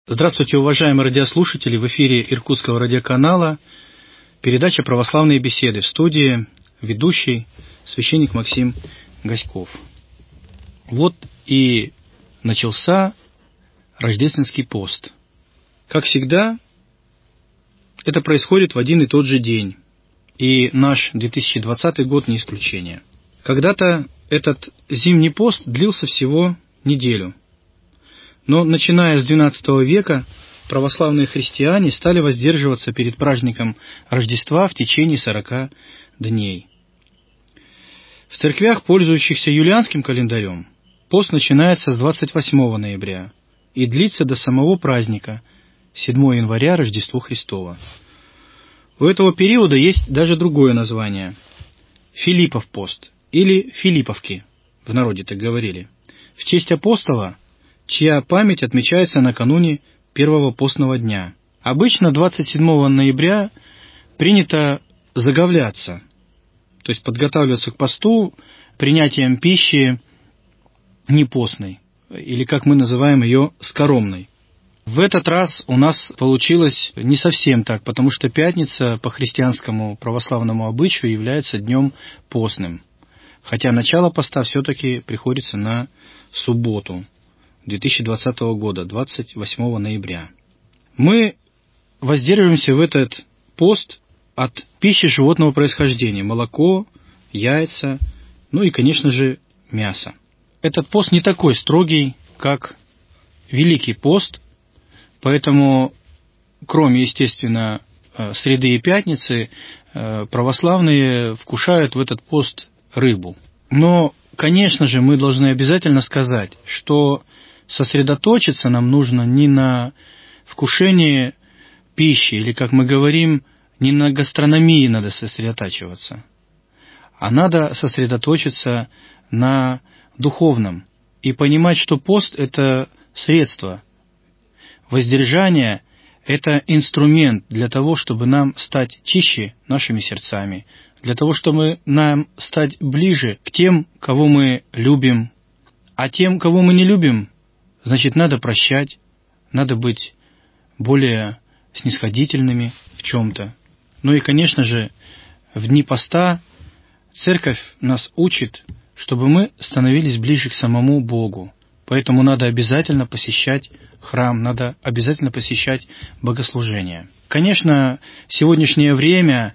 Здравствуйте, уважаемые радиослушатели! В эфире Иркутского радиоканала передача «Православные беседы», в студии ведущий священник Максим Гаськов. Вот и начался рождественский пост. Как всегда, это происходит в один и тот же день, и наш 2020 год не исключение. Когда-то этот зимний пост длился всего неделю. Но начиная с XII века православные христиане стали воздерживаться перед праздником Рождества в течение 40 дней. В церквях, пользующихся юлианским календарем, пост начинается с 28 ноября и длится до самого праздника, 7 января, Рождество Христово. У этого периода есть даже другое название – Филиппов пост или Филипповки, в народе так говорили, в честь апостола, чья память отмечается накануне первого постного дня. Обычно 27 ноября принято заговляться, то есть подготавливаться к посту принятием пищи непостной, или, как мы называем ее, скоромной. В этот раз у нас получилось не совсем так, потому что пятница по христианскому православному обычаю является днем постным, хотя начало поста все-таки приходится на субботу 2020 года, 28 ноября. Мы воздерживаемся в этот пост от пищи животного происхождения: молоко, яйца, ну и, конечно же, мясо. Этот пост не такой строгий, как Великий пост, поэтому, кроме, естественно, среды и пятницы, православные вкушают в этот пост рыбу. Но, конечно же, мы должны обязательно сказать, что сосредоточиться нам нужно не на вкушении пищи, или, как мы говорим, не на гастрономии надо сосредотачиваться, а надо сосредоточиться на духовном и понимать, что пост – это средство, воздержание – это инструмент для того, чтобы нам стать чище нашими сердцами, для того, чтобы нам стать ближе к тем, кого мы любим, а тем, кого мы не любим, значит, надо прощать, надо быть более снисходительными в чем-то. Ну и, конечно же, в дни поста Церковь нас учит, чтобы мы становились ближе к самому Богу. Поэтому надо обязательно посещать храм, надо обязательно посещать богослужения. Конечно, сегодняшнее время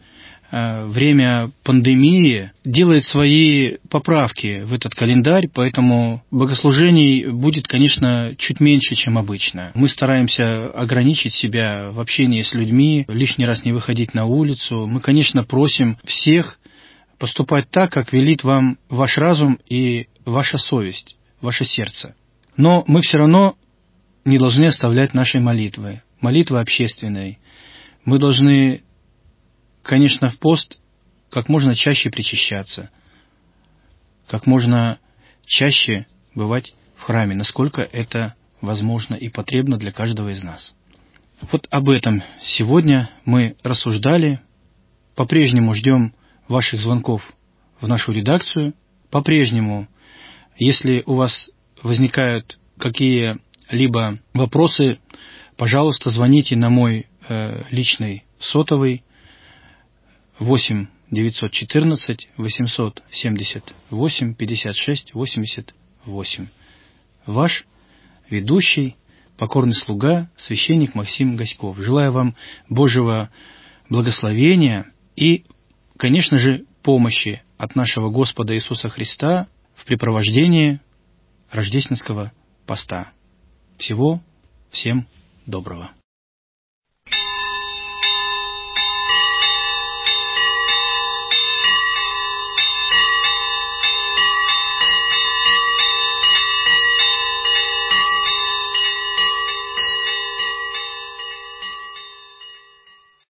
пандемии делает свои поправки в этот календарь, поэтому богослужений будет, конечно, чуть меньше, чем обычно. Мы стараемся ограничить себя в общении с людьми, лишний раз не выходить на улицу. Мы, конечно, просим всех поступать так, как велит вам ваш разум и ваша совесть, ваше сердце. Но мы все равно не должны оставлять нашей молитвы общественной. Мы должны, конечно, в пост как можно чаще причащаться, как можно чаще бывать в храме, насколько это возможно и потребно для каждого из нас. Вот об этом сегодня мы рассуждали. По-прежнему ждем ваших звонков в нашу редакцию. По-прежнему, если у вас возникают какие-либо вопросы, пожалуйста, звоните на мой личный сотовый 8 914 878 56 88. Ваш ведущий, покорный слуга, священник Максим Гаськов. Желаю вам Божьего благословения и, конечно же, помощи от нашего Господа Иисуса Христа в препровождении рождественского поста. Всего всем доброго.